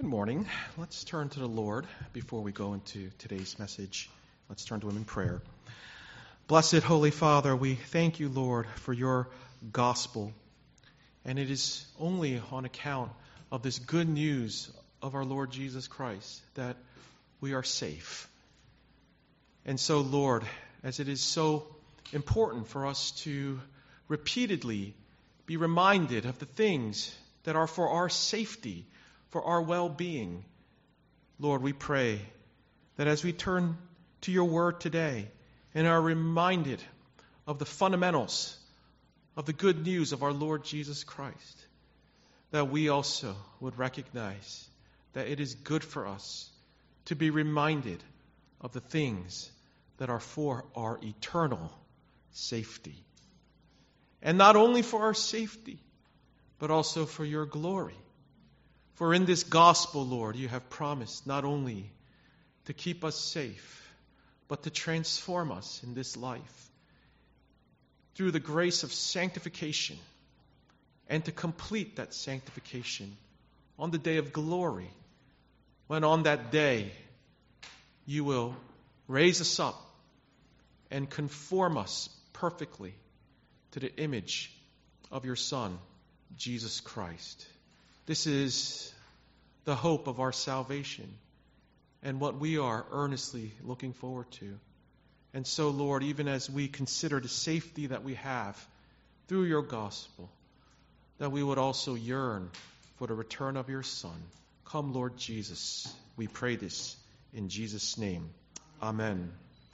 Good morning. Let's turn to the Lord before we go into today's message. Let's turn to Him in prayer. Blessed Holy Father, we thank you, Lord, for your gospel. And it is only on account of this good news of our Lord Jesus Christ that we are safe. And so, Lord, as it is so important for us to repeatedly be reminded of the things that are for our safety, for our well-being, Lord, we pray that as we turn to your word today and are reminded of the fundamentals of the good news of our Lord Jesus Christ, that we also would recognize that it is good for us to be reminded of the things that are for our eternal safety. And not only for our safety, but also for your glory. For in this gospel, Lord, you have promised not only to keep us safe, but to transform us in this life through the grace of sanctification and to complete that sanctification on the day of glory, when on that day you will raise us up and conform us perfectly to the image of your Son, Jesus Christ. This is the hope of our salvation and what we are earnestly looking forward to. And so, Lord, even as we consider the safety that we have through your gospel, that we would also yearn for the return of your Son. Come, Lord Jesus. We pray this in Jesus' name. Amen.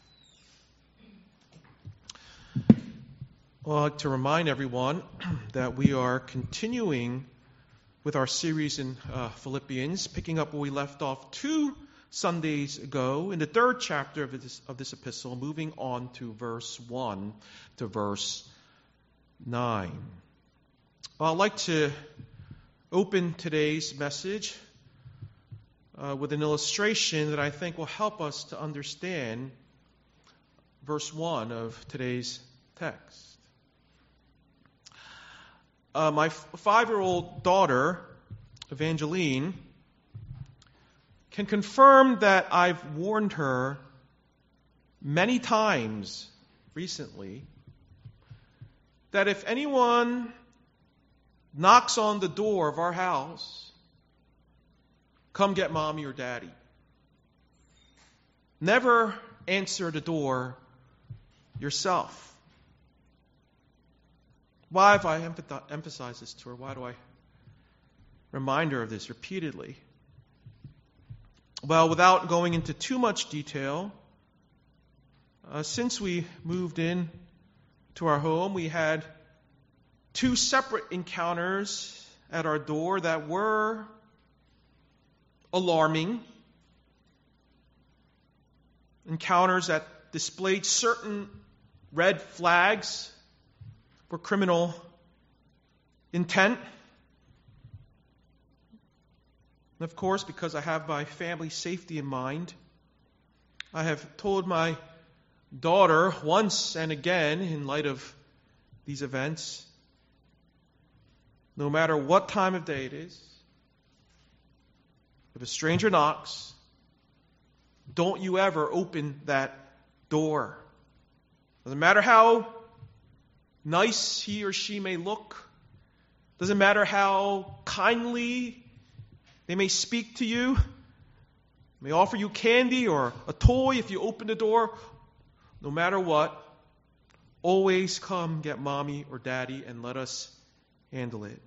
Well, I'd like to remind everyone that we are continuing with our series in Philippians, picking up where we left off 2 Sundays ago in the 3rd chapter of this epistle, moving on to verse 1 to verse 9. Well, I'd like to open today's message with an illustration that I think will help us to understand verse 1 of today's text. My 5-year-old daughter, Evangeline, can confirm that I've warned her many times recently that if anyone knocks on the door of our house, come get mommy or daddy. Never answer the door yourself. Why have I emphasized this to her? Why do I remind her of this repeatedly? Well, without going into too much detail, since we moved in to our home, we had 2 separate encounters at our door that were alarming. Encounters that displayed certain red flags for criminal intent. And of course, because I have my family's safety in mind, I have told my daughter once and again, in light of these events, no matter what time of day it is, if a stranger knocks, don't you ever open that door. Doesn't matter how nice he or she may look. Doesn't matter how kindly they may speak to you. May offer you candy or a toy if you open the door. No matter what, always come get mommy or daddy and let us handle it.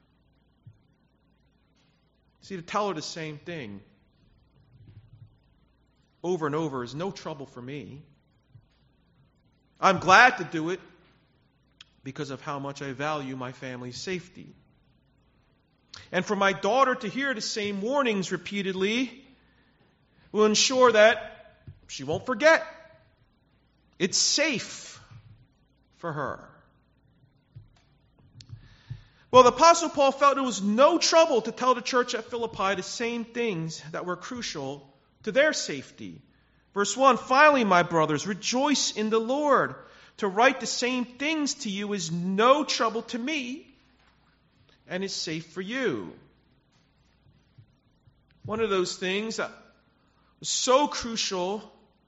See, to tell her the same thing over and over is no trouble for me. I'm glad to do it because of how much I value my family's safety. And for my daughter to hear the same warnings repeatedly will ensure that she won't forget. It's safe for her. Well, the Apostle Paul felt it was no trouble to tell the church at Philippi the same things that were crucial to their safety. Verse 1, finally, my brothers, rejoice in the Lord. To write the same things to you is no trouble to me and is safe for you. One of those things that was so crucial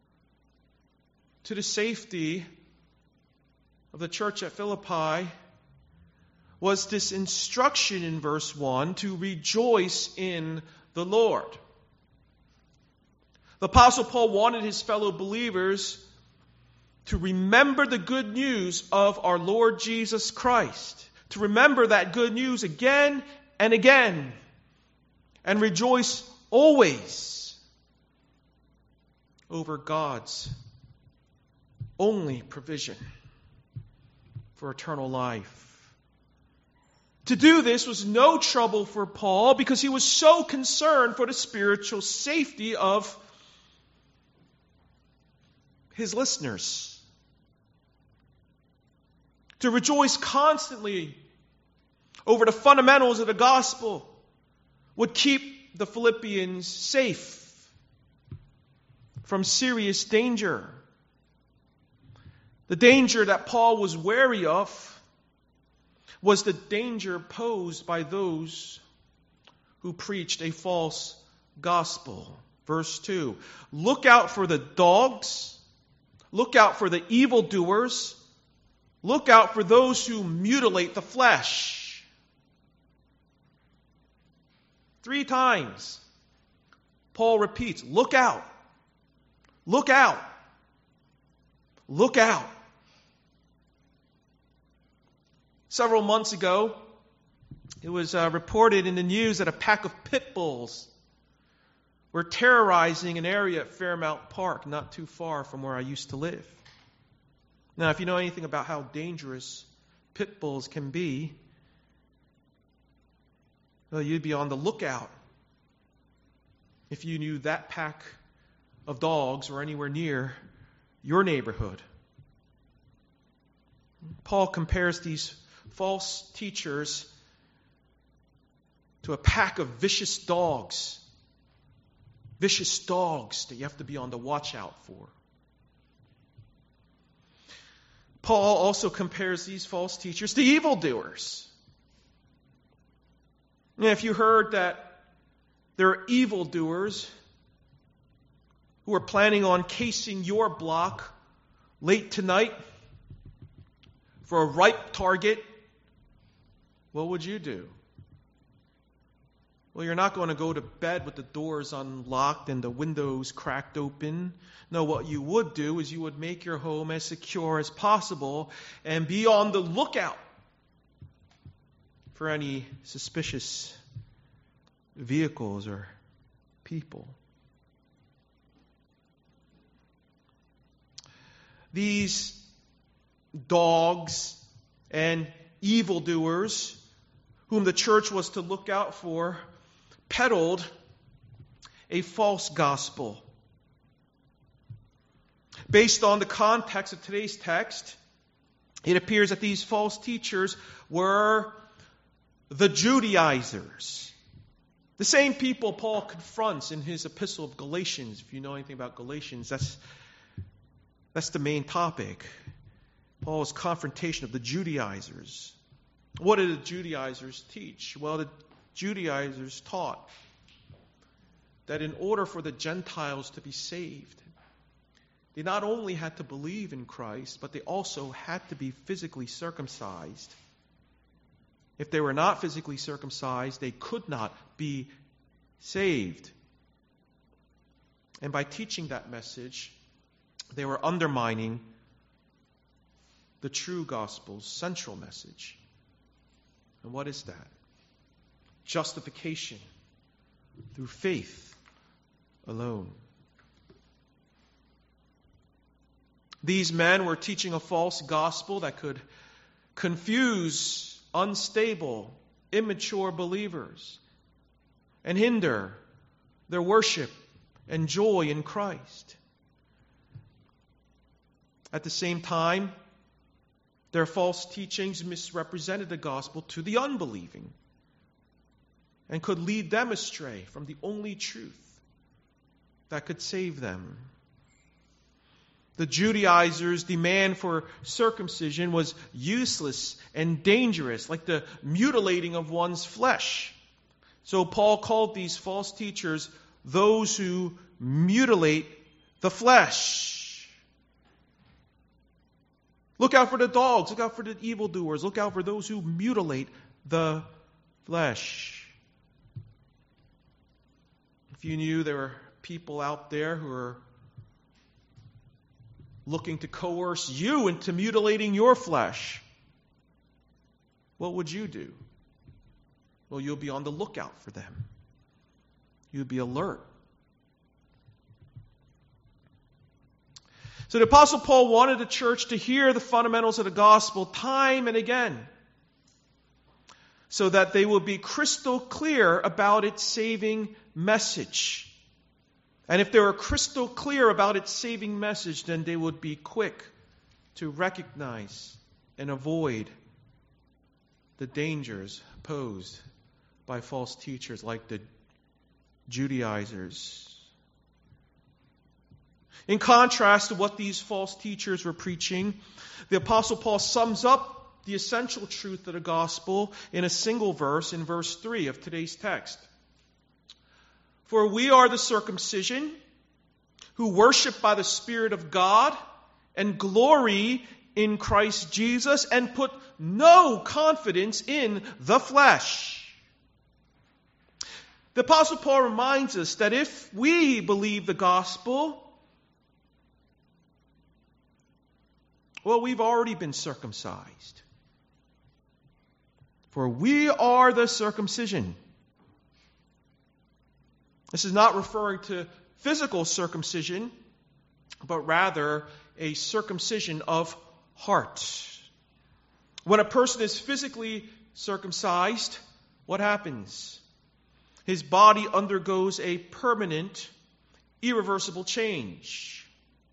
to the safety of the church at Philippi was this instruction in verse 1 to rejoice in the Lord. The Apostle Paul wanted his fellow believers to remember the good news of our Lord Jesus Christ, to remember that good news again and again, and rejoice always over God's only provision for eternal life. To do this was no trouble for Paul because he was so concerned for the spiritual safety of his listeners. To rejoice constantly over the fundamentals of the gospel would keep the Philippians safe from serious danger. The danger that Paul was wary of was the danger posed by those who preached a false gospel. Verse 2, look out for the dogs, look out for the evildoers, look out for those who mutilate the flesh. 3 times, Paul repeats, look out, look out, look out. Several months ago, it was reported in the news that a pack of pit bulls were terrorizing an area at Fairmount Park, not too far from where I used to live. Now, if you know anything about how dangerous pit bulls can be, well, you'd be on the lookout if you knew that pack of dogs were anywhere near your neighborhood. Paul compares these false teachers to a pack of vicious dogs that you have to be on the watch out for. Paul also compares these false teachers to evildoers. Now, if you heard that there are evildoers who are planning on casing your block late tonight for a ripe target, what would you do? Well, you're not going to go to bed with the doors unlocked and the windows cracked open. No, what you would do is you would make your home as secure as possible and be on the lookout for any suspicious vehicles or people. These dogs and evildoers whom the church was to look out for peddled a false gospel. Based on the context of today's text, it appears that these false teachers were the Judaizers. The same people Paul confronts in his epistle of Galatians. If you know anything about Galatians, that's the main topic. Paul's confrontation of the Judaizers. What did the Judaizers teach? Well, the Judaizers taught that in order for the Gentiles to be saved, they not only had to believe in Christ, but they also had to be physically circumcised. If they were not physically circumcised, they could not be saved. And by teaching that message, they were undermining the true gospel's central message. And what is that? Justification through faith alone. These men were teaching a false gospel that could confuse unstable, immature believers and hinder their worship and joy in Christ. At the same time, their false teachings misrepresented the gospel to the unbelieving and could lead them astray from the only truth that could save them. The Judaizers' demand for circumcision was useless and dangerous, like the mutilating of one's flesh. So Paul called these false teachers those who mutilate the flesh. Look out for the dogs. Look out for the evildoers. Look out for those who mutilate the flesh. If you knew there were people out there who are looking to coerce you into mutilating your flesh, what would you do? Well, you'll be on the lookout for them. You'll be alert. So the Apostle Paul wanted the church to hear the fundamentals of the gospel time and again, so that they will be crystal clear about its saving message. And if they were crystal clear about its saving message, then they would be quick to recognize and avoid the dangers posed by false teachers like the Judaizers. In contrast to what these false teachers were preaching, the Apostle Paul sums up the essential truth of the gospel in a single verse, in verse 3 of today's text. For we are the circumcision who worship by the Spirit of God and glory in Christ Jesus and put no confidence in the flesh. The Apostle Paul reminds us that if we believe the gospel, well, we've already been circumcised. For we are the circumcision. This is not referring to physical circumcision, but rather a circumcision of heart. When a person is physically circumcised, what happens? His body undergoes a permanent, irreversible change.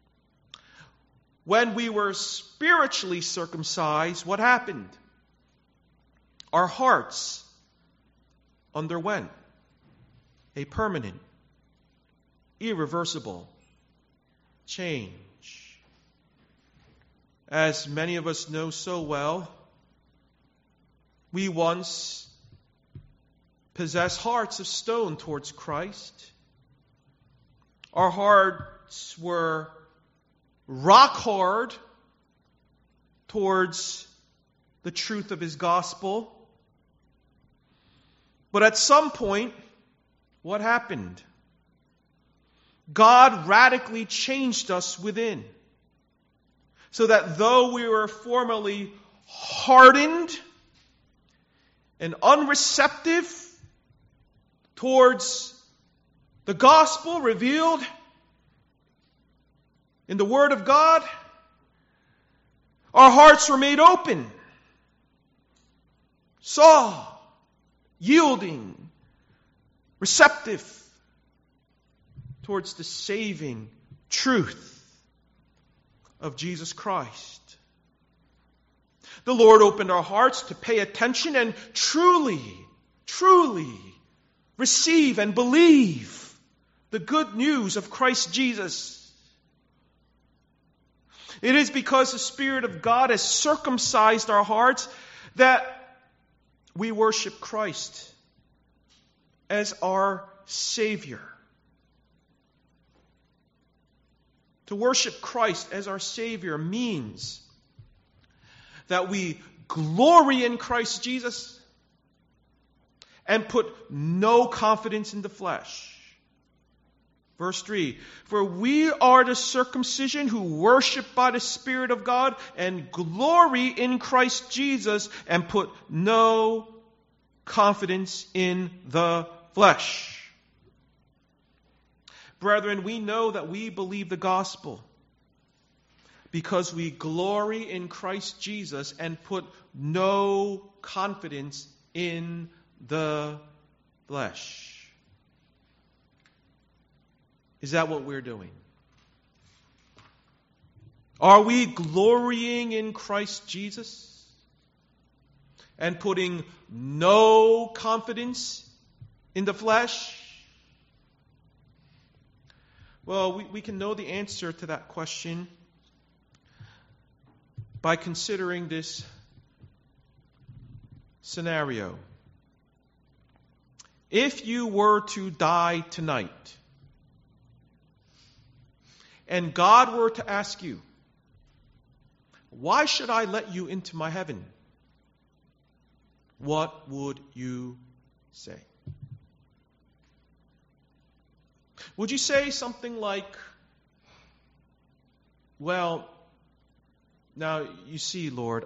When we were spiritually circumcised, what happened? Our hearts underwent a permanent, irreversible change. As many of us know so well, we once possessed hearts of stone towards Christ. Our hearts were rock hard towards the truth of His gospel. But at some point, what happened? God radically changed us within. So that though we were formerly hardened and unreceptive towards the gospel revealed in the Word of God, our hearts were made open, saw, yielding, receptive towards the saving truth of Jesus Christ. The Lord opened our hearts to pay attention and truly receive and believe the good news of Christ Jesus. It is because the Spirit of God has circumcised our hearts that we worship Christ as our Savior. To worship Christ as our Savior means that we glory in Christ Jesus and put no confidence in the flesh. Verse 3, for we are the circumcision who worship by the Spirit of God and glory in Christ Jesus and put no confidence in the flesh. Brethren, we know that we believe the gospel because we glory in Christ Jesus and put no confidence in the flesh. Is that what we're doing? Are we glorying in Christ Jesus and putting no confidence in the flesh? Well, we can know the answer to that question by considering this scenario. If you were to die tonight, and God were to ask you, why should I let you into my heaven? What would you say? Would you say something like, well, now you see, Lord,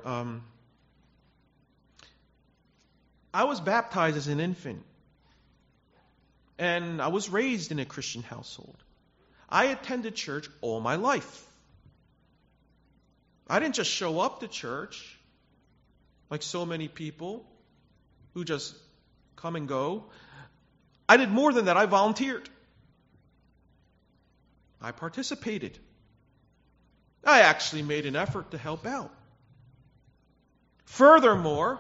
I was baptized as an infant, and I was raised in a Christian household. I attended church all my life. I didn't just show up to church like so many people who just come and go. I did more than that. I volunteered. I participated. I actually made an effort to help out. Furthermore,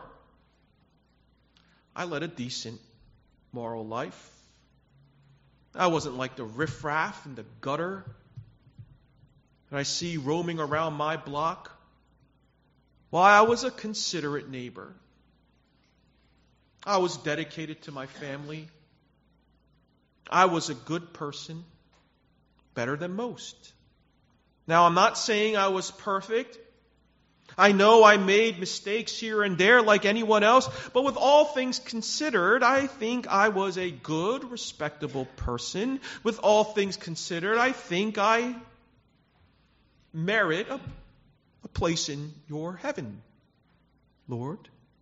I led a decent moral life. I wasn't like the riffraff in the gutter that I see roaming around my block. Why, I was a considerate neighbor. I was dedicated to my family. I was a good person, better than most. Now, I'm not saying I was perfect. I know I made mistakes here and there like anyone else, but with all things considered, I think I was a good, respectable person. With all things considered, I think I merit a place in your heaven, Lord.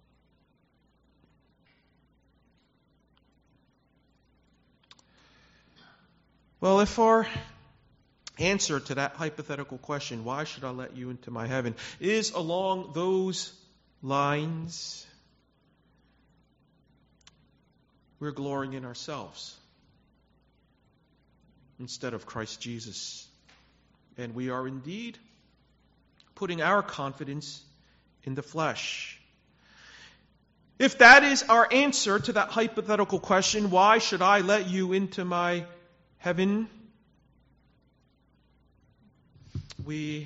Well, if our answer to that hypothetical question, why should I let you into my heaven, is along those lines, we're glorying in ourselves instead of Christ Jesus. And we are indeed putting our confidence in the flesh. If that is our answer to that hypothetical question, why should I let you into my heaven? We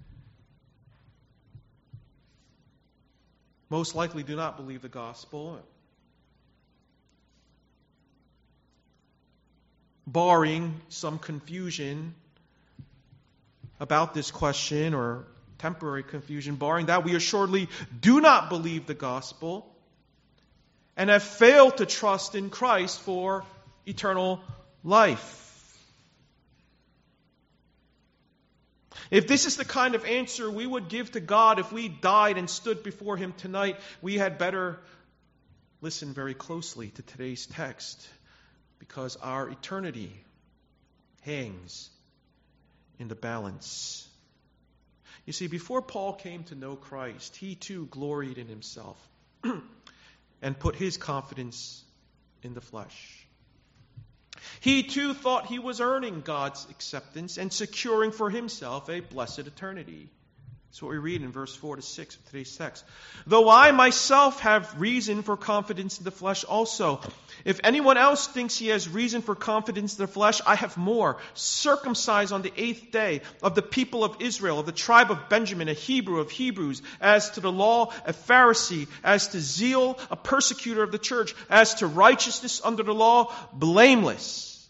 most likely do not believe the gospel. Barring some confusion about this question, or temporary confusion, barring that, we assuredly do not believe the gospel and have failed to trust in Christ for eternal life. If this is the kind of answer we would give to God if we died and stood before Him tonight, we had better listen very closely to today's text, because our eternity hangs in the balance. You see, before Paul came to know Christ, he too gloried in himself and put his confidence in the flesh. He too thought he was earning God's acceptance and securing for himself a blessed eternity. That's what we read in verse 4 to 6 of today's text. Though I myself have reason for confidence in the flesh also. If anyone else thinks he has reason for confidence in the flesh, I have more. Circumcised on the 8th day, of the people of Israel, of the tribe of Benjamin, a Hebrew of Hebrews, as to the law, a Pharisee, as to zeal, a persecutor of the church, as to righteousness under the law, blameless.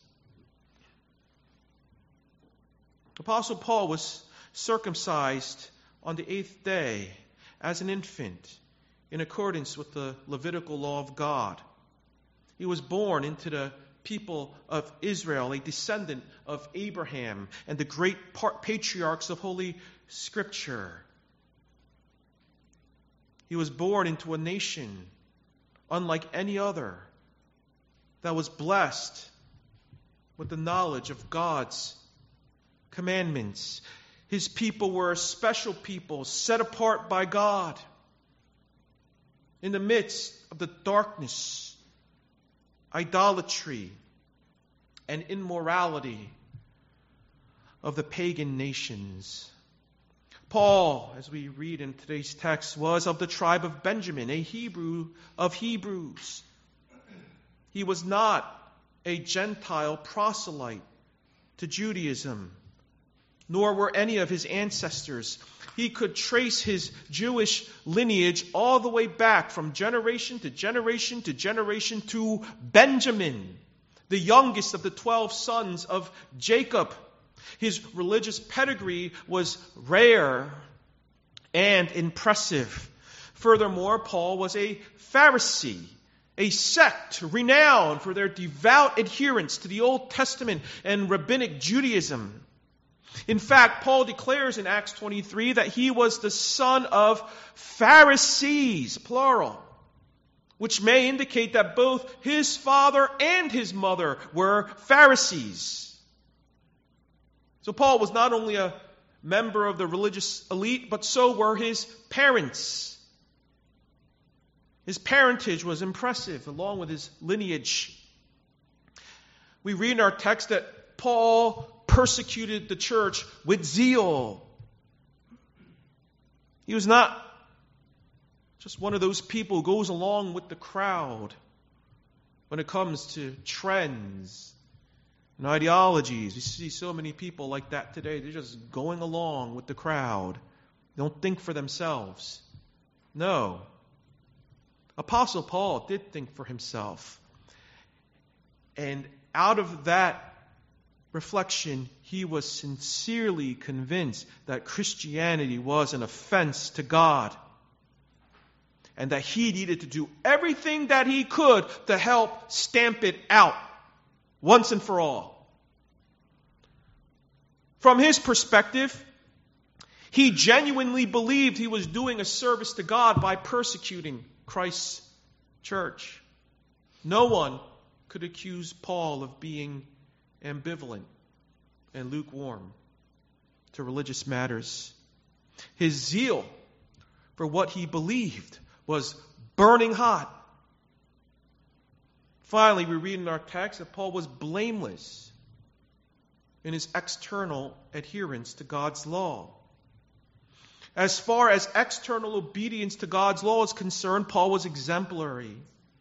Apostle Paul was circumcised on the 8th day as an infant in accordance with the Levitical law of God. He was born into the people of Israel, a descendant of Abraham and the great patriarchs of Holy Scripture. He was born into a nation unlike any other that was blessed with the knowledge of God's commandments. His people were a special people, set apart by God in the midst of the darkness, idolatry, and immorality of the pagan nations. Paul, as we read in today's text, was of the tribe of Benjamin, a Hebrew of Hebrews. He was not a Gentile proselyte to Judaism, nor were any of his ancestors. He could trace his Jewish lineage all the way back from generation to generation to generation to Benjamin, the youngest of the 12 sons of Jacob. His religious pedigree was rare and impressive. Furthermore, Paul was a Pharisee, a sect renowned for their devout adherence to the Old Testament and rabbinic Judaism. In fact, Paul declares in Acts 23 that he was the son of Pharisees, plural, which may indicate that both his father and his mother were Pharisees. So Paul was not only a member of the religious elite, but so were his parents. His parentage was impressive, along with his lineage. We read in our text that Paul persecuted the church with zeal. He was not just one of those people who goes along with the crowd when it comes to trends and ideologies. We see so many people like that today. They're just going along with the crowd. They don't think for themselves. No. Apostle Paul did think for himself. And out of that reflection, he was sincerely convinced that Christianity was an offense to God, and that he needed to do everything that he could to help stamp it out once and for all. From his perspective, he genuinely believed he was doing a service to God by persecuting Christ's church. No one could accuse Paul of being ambivalent and lukewarm to religious matters. His zeal for what he believed was burning hot. Finally, we read in our text that Paul was blameless in his external adherence to God's law. As far as external obedience to God's law is concerned, Paul was exemplary.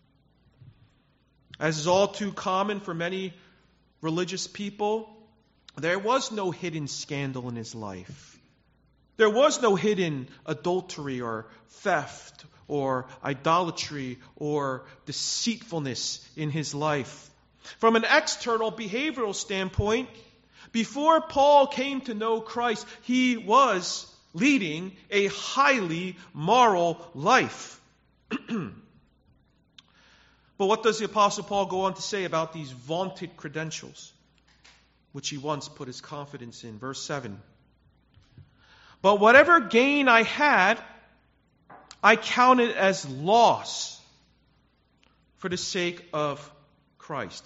As is all too common for many religious people, there was no hidden scandal in his life. There was no hidden adultery or theft or idolatry or deceitfulness in his life. From an external behavioral standpoint, before Paul came to know Christ, he was leading a highly moral life. But what does the Apostle Paul go on to say about these vaunted credentials, which he once put his confidence in? Verse 7. But whatever gain I had, I counted as loss for the sake of Christ.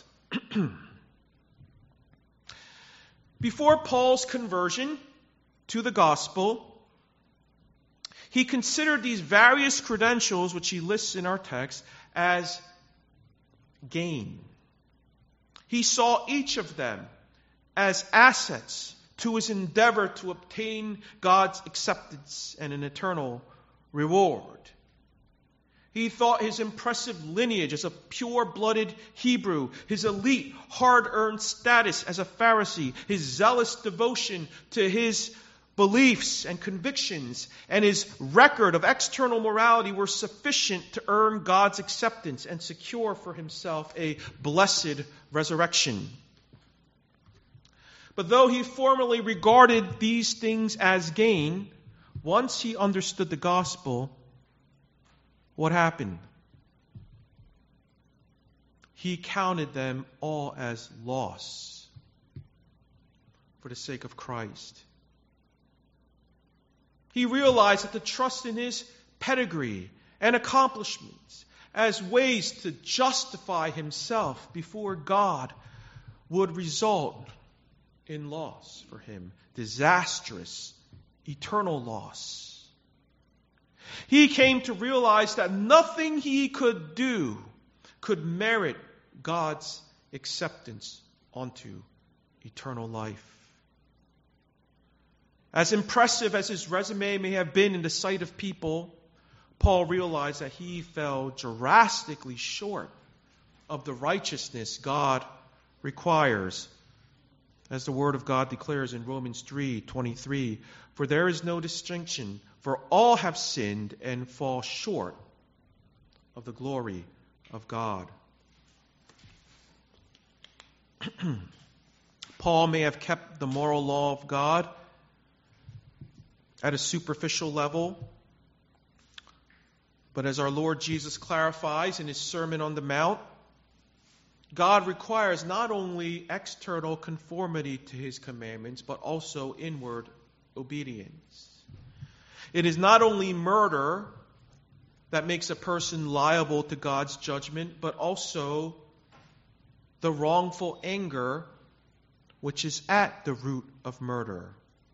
Before Paul's conversion to the gospel, he considered these various credentials, which he lists in our text, as gain. He saw each of them as assets to his endeavor to obtain God's acceptance and an eternal reward. He thought his impressive lineage as a pure-blooded Hebrew, his elite, hard-earned status as a Pharisee, his zealous devotion to his beliefs and convictions, and his record of external morality were sufficient to earn God's acceptance and secure for himself a blessed resurrection. But though he formerly regarded these things as gain, once he understood the gospel, what happened? He counted them all as loss for the sake of Christ. He realized that the trust in his pedigree and accomplishments as ways to justify himself before God would result in loss for him, disastrous, eternal loss. He came to realize that nothing he could do could merit God's acceptance onto eternal life. As impressive as his resume may have been in the sight of people, Paul realized that he fell drastically short of the righteousness God requires As the Word of God declares in Romans 3:23, for there is no distinction, for all have sinned and fall short of the glory of God. Paul may have kept the moral law of God at a superficial level, but as our Lord Jesus clarifies in his Sermon on the Mount, God requires not only external conformity to his commandments, but also inward obedience. It is not only murder that makes a person liable to God's judgment, but also the wrongful anger which is at the root of murder.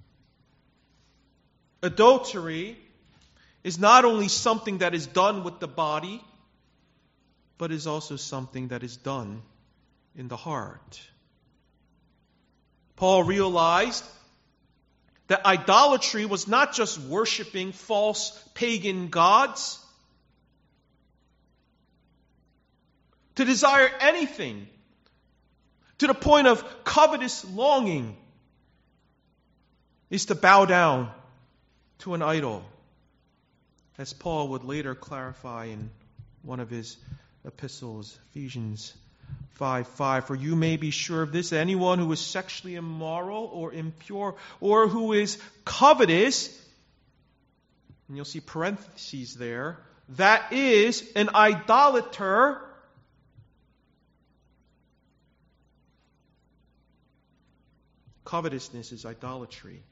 Adultery is not only something that is done with the body, but is also something that is done in the heart. Paul realized that idolatry was not just worshiping false pagan gods. To desire anything to the point of covetous longing is to bow down to an idol, as Paul would later clarify in one of his epistles, Ephesians 5:5. For you may be sure of this, anyone who is sexually immoral or impure or who is covetous, and you'll see parentheses there, that is an idolater. Covetousness is idolatry.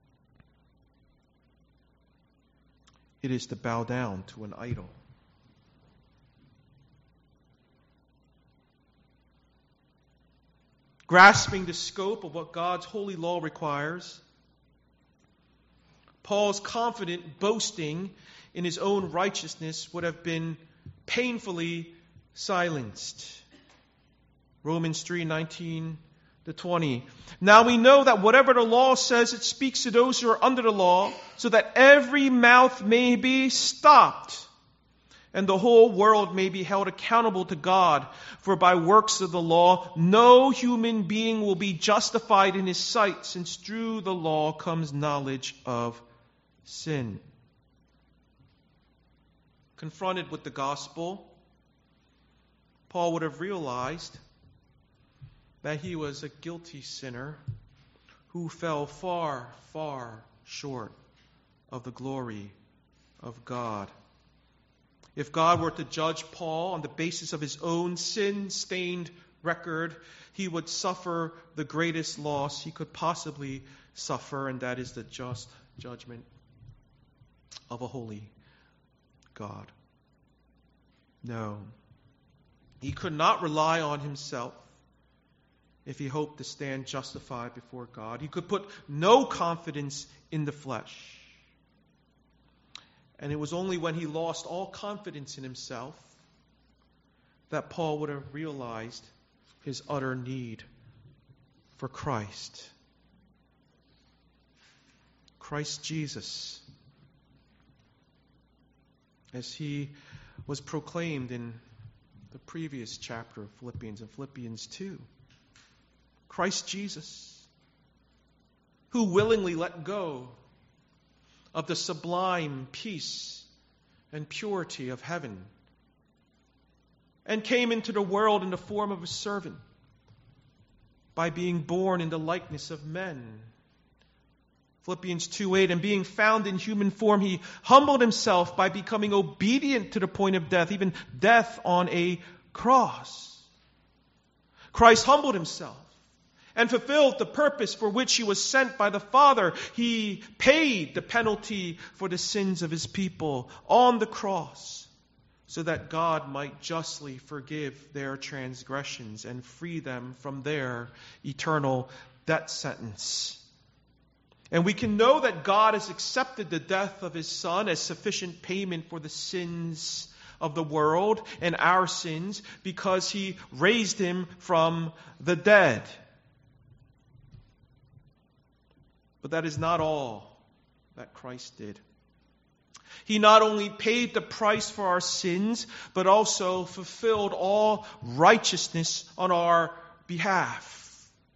It is to bow down to an idol. Grasping the scope of what God's holy law requires, Paul's confident boasting in his own righteousness would have been painfully silenced. Romans 3:19-20. Now we know that whatever the law says, it speaks to those who are under the law, so that every mouth may be stopped, and the whole world may be held accountable to God. For by works of the law, no human being will be justified in his sight, since through the law comes knowledge of sin. Confronted with the gospel, Paul would have realized that he was a guilty sinner who fell far, far short of the glory of God. If God were to judge Paul on the basis of his own sin-stained record, he would suffer the greatest loss he could possibly suffer, and that is the just judgment of a holy God. No, he could not rely on himself if he hoped to stand justified before God. He could put no confidence in the flesh. And it was only when he lost all confidence in himself that Paul would have realized his utter need for Christ. Christ Jesus, as he was proclaimed in the previous chapter of Philippians, in Philippians 2. Christ Jesus, who willingly let go of the sublime peace and purity of heaven and came into the world in the form of a servant by being born in the likeness of men. Philippians 2:8, and being found in human form, he humbled himself by becoming obedient to the point of death, even death on a cross. Christ humbled himself and fulfilled the purpose for which he was sent by the Father. He paid the penalty for the sins of his people on the cross so that God might justly forgive their transgressions and free them from their eternal death sentence. And we can know that God has accepted the death of his Son as sufficient payment for the sins of the world and our sins because he raised him from the dead. But that is not all that Christ did. He not only paid the price for our sins, but also fulfilled all righteousness on our behalf.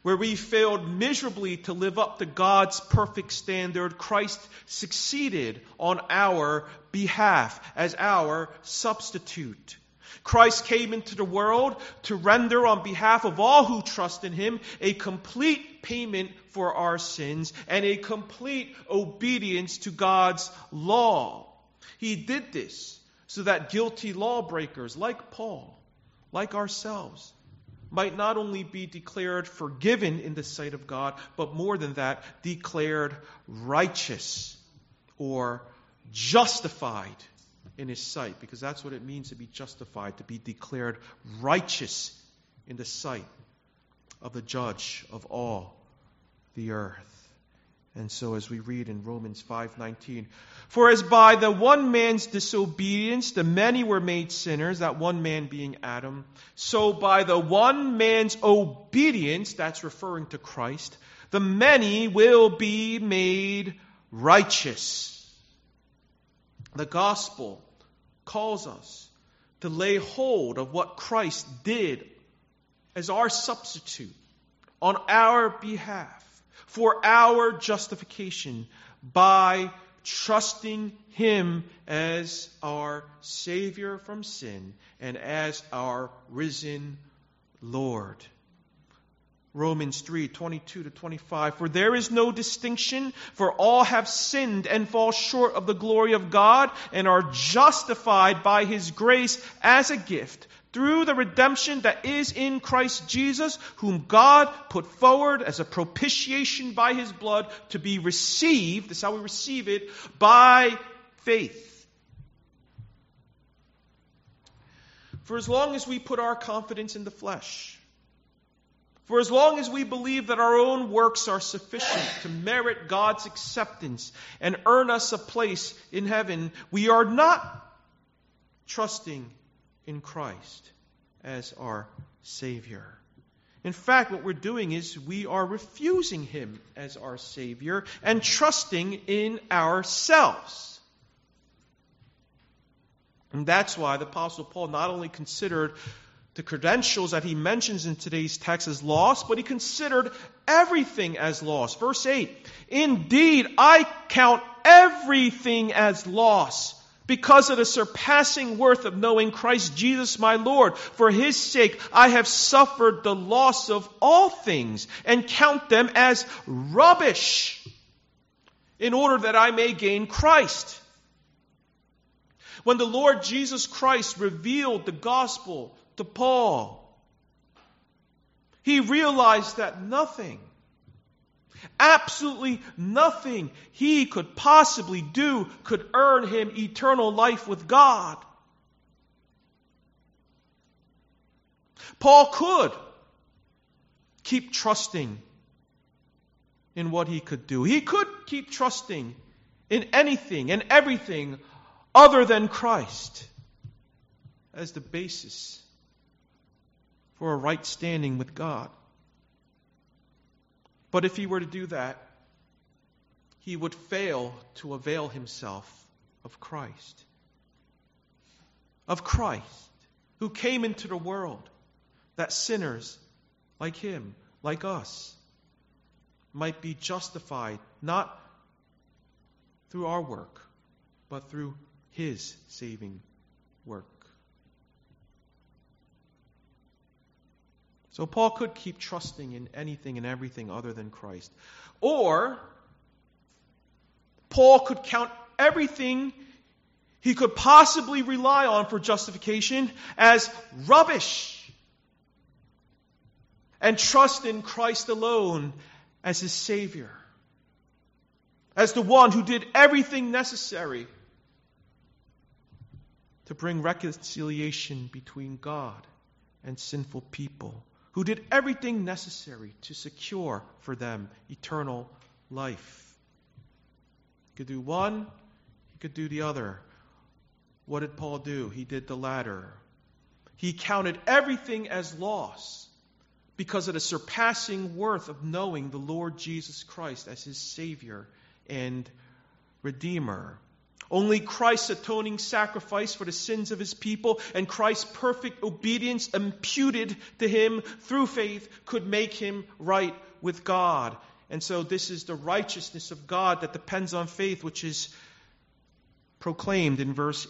Where we failed miserably to live up to God's perfect standard, Christ succeeded on our behalf as our substitute. Christ came into the world to render on behalf of all who trust in Him a complete payment for our sins and a complete obedience to God's law. He did this so that guilty lawbreakers like Paul, like ourselves, might not only be declared forgiven in the sight of God, but more than that, declared righteous or justified in His sight. Because that's what it means to be justified, to be declared righteous in the sight of the judge of all the earth. And so as we read in Romans 5:19, for as by the one man's disobedience the many were made sinners, that one man being Adam, so by the one man's obedience, that's referring to Christ, the many will be made righteous. The gospel calls us to lay hold of what Christ did as our substitute on our behalf, for our justification by trusting Him as our Savior from sin and as our risen Lord. Romans 3:22-25, for there is no distinction, for all have sinned and fall short of the glory of God and are justified by His grace as a gift through the redemption that is in Christ Jesus, whom God put forward as a propitiation by His blood to be received, this is how we receive it, by faith. For as long as we put our confidence in the flesh, for as long as we believe that our own works are sufficient to merit God's acceptance and earn us a place in heaven, we are not trusting in Christ as our Savior. In fact, what we're doing is we are refusing Him as our Savior and trusting in ourselves. And that's why the Apostle Paul not only considered the credentials that he mentions in today's text as lost, but he considered everything as lost. Verse 8, indeed, I count everything as loss because of the surpassing worth of knowing Christ Jesus my Lord. For His sake I have suffered the loss of all things and count them as rubbish in order that I may gain Christ. When the Lord Jesus Christ revealed the gospel to Paul, he realized that nothing, absolutely nothing he could possibly do could earn him eternal life with God. Paul could keep trusting in what he could do. He could keep trusting in anything and everything other than Christ as the basis for a right standing with God. But if he were to do that, he would fail to avail himself of Christ. Of Christ, who came into the world that sinners like him, like us, might be justified not through our work, but through His saving work. So Paul could keep trusting in anything and everything other than Christ. Or Paul could count everything he could possibly rely on for justification as rubbish and trust in Christ alone as his Savior, as the one who did everything necessary to bring reconciliation between God and sinful people, who did everything necessary to secure for them eternal life. He could do one, he could do the other. What did Paul do? He did the latter. He counted everything as loss because of the surpassing worth of knowing the Lord Jesus Christ as his Savior and Redeemer. Only Christ's atoning sacrifice for the sins of his people and Christ's perfect obedience imputed to him through faith could make him right with God. And so this is the righteousness of God that depends on faith, which is proclaimed in verse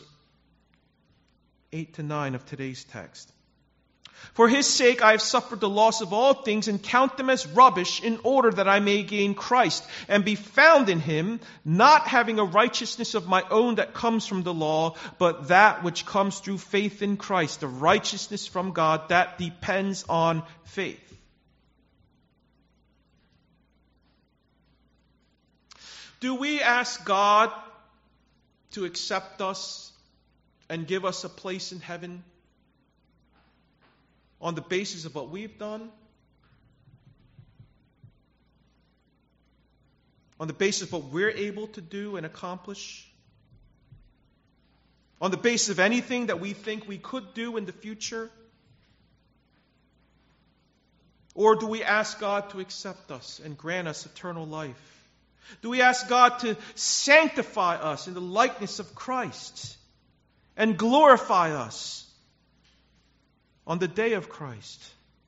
8 to 9 of today's text. For his sake I have suffered the loss of all things and count them as rubbish in order that I may gain Christ and be found in him, not having a righteousness of my own that comes from the law, but that which comes through faith in Christ, the righteousness from God that depends on faith. Do we ask God to accept us and give us a place in heaven on the basis of what we've done? On the basis of what we're able to do and accomplish? On the basis of anything that we think we could do in the future? Or do we ask God to accept us and grant us eternal life? Do we ask God to sanctify us in the likeness of Christ and glorify us on the day of Christ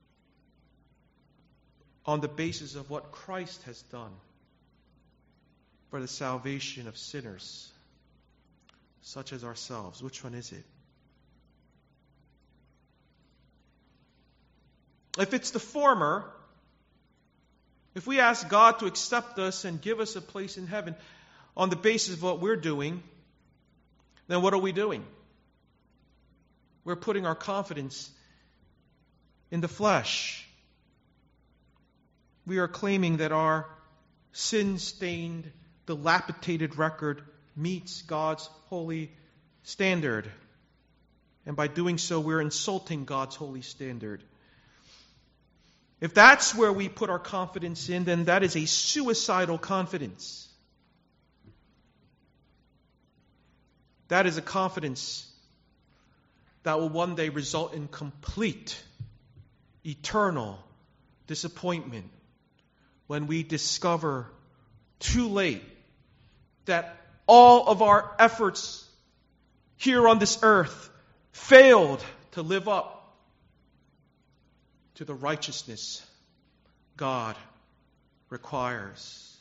on the basis of what Christ has done for the salvation of sinners such as ourselves? Which one is it? If it's the former, if we ask God to accept us and give us a place in heaven on the basis of what we're doing, then what are we doing? We're putting our confidence in the flesh. We are claiming that our sin-stained, dilapidated record meets God's holy standard. And by doing so, we're insulting God's holy standard. If that's where we put our confidence in, then that is a suicidal confidence. That is a confidence that will one day result in complete, eternal disappointment when we discover too late that all of our efforts here on this earth failed to live up to the righteousness God requires.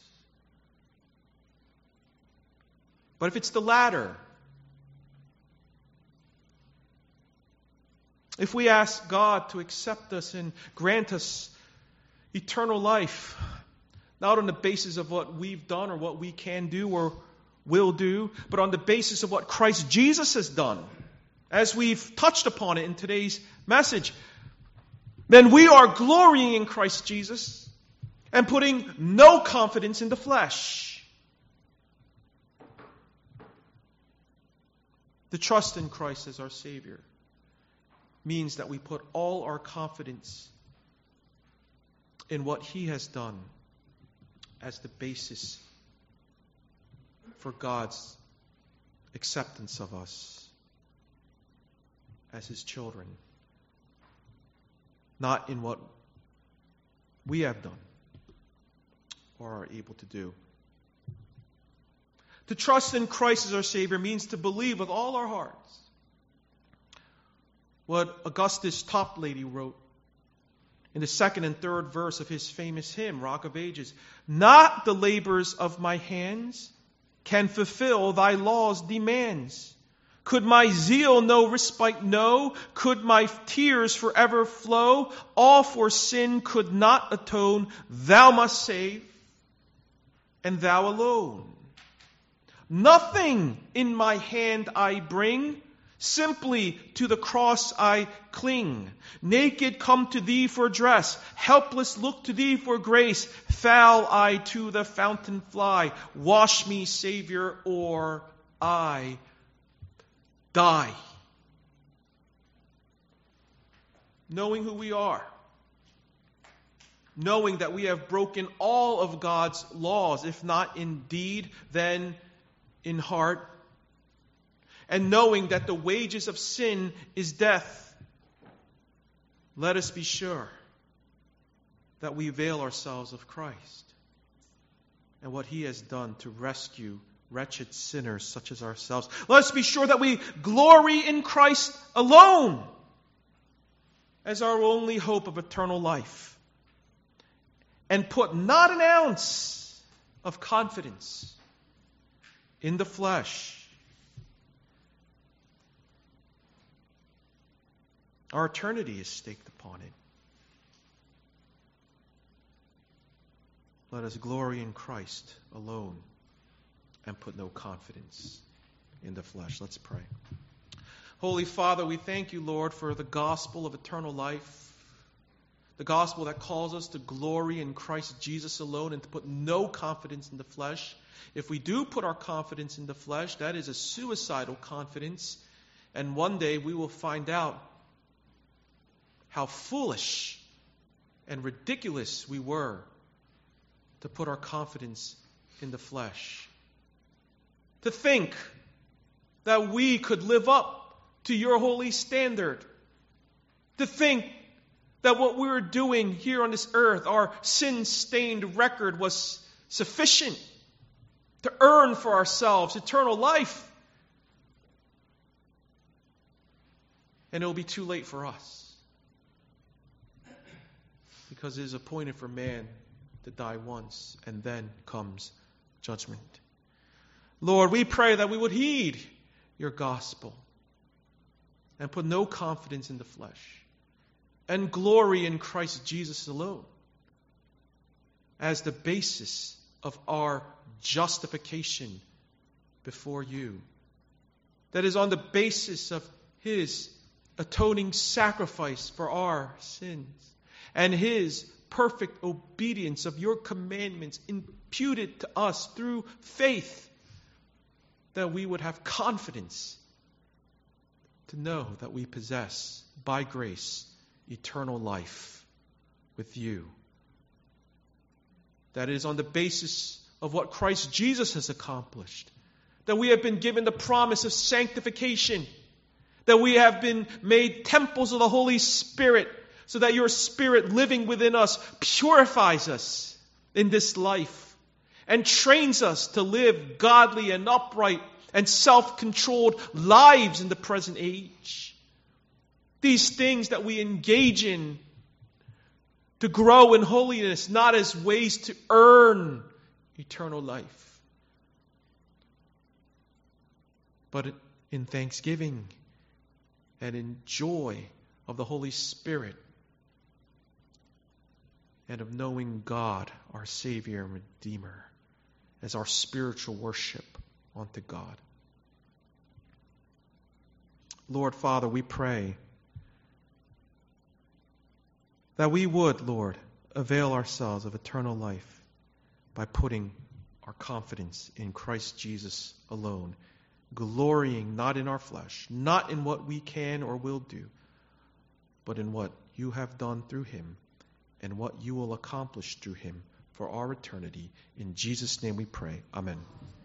But if it's the latter, if we ask God to accept us and grant us eternal life, not on the basis of what we've done or what we can do or will do, but on the basis of what Christ Jesus has done, as we've touched upon it in today's message, then we are glorying in Christ Jesus and putting no confidence in the flesh. The trust in Christ as our Savior means that we put all our confidence in what He has done as the basis for God's acceptance of us as His children, not in what we have done or are able to do. To trust in Christ as our Savior means to believe with all our hearts what Augustus Toplady wrote in the second and third verse of his famous hymn, Rock of Ages. Not the labors of my hands can fulfill thy law's demands. Could my zeal no respite know? Could my tears forever flow? All for sin could not atone. Thou must save, and thou alone. Nothing in my hand I bring, simply to the cross I cling. Naked come to thee for dress, helpless look to thee for grace. Foul I to the fountain fly. Wash me, Savior, or I die. Knowing who we are, knowing that we have broken all of God's laws, if not in deed, then in heart, and knowing that the wages of sin is death, let us be sure that we avail ourselves of Christ and what He has done to rescue wretched sinners such as ourselves. Let us be sure that we glory in Christ alone as our only hope of eternal life, and put not an ounce of confidence in the flesh. Our eternity is staked upon it. Let us glory in Christ alone and put no confidence in the flesh. Let's pray. Holy Father, we thank you, Lord, for the gospel of eternal life, the gospel that calls us to glory in Christ Jesus alone and to put no confidence in the flesh. If we do put our confidence in the flesh, that is a suicidal confidence, and one day we will find out how foolish and ridiculous we were to put our confidence in the flesh. To think that we could live up to your holy standard. To think that what we were doing here on this earth, our sin-stained record, was sufficient to earn for ourselves eternal life. And it will be too late for us. Because it is appointed for man to die once, and then comes judgment. Lord, we pray that we would heed your gospel and put no confidence in the flesh and glory in Christ Jesus alone as the basis of our justification before you. That is on the basis of his atoning sacrifice for our sins and his perfect obedience of your commandments imputed to us through faith, that we would have confidence to know that we possess, by grace, eternal life with you. That is on the basis of what Christ Jesus has accomplished, that we have been given the promise of sanctification, that we have been made temples of the Holy Spirit, so that your Spirit living within us purifies us in this life and trains us to live godly and upright and self-controlled lives in the present age. These things that we engage in to grow in holiness, not as ways to earn eternal life, but in thanksgiving and in joy of the Holy Spirit, and of knowing God, our Savior and Redeemer, as our spiritual worship unto God. Lord Father, we pray that we would, Lord, avail ourselves of eternal life by putting our confidence in Christ Jesus alone, glorying not in our flesh, not in what we can or will do, but in what you have done through him and what you will accomplish through him for our eternity. In Jesus' name we pray. Amen.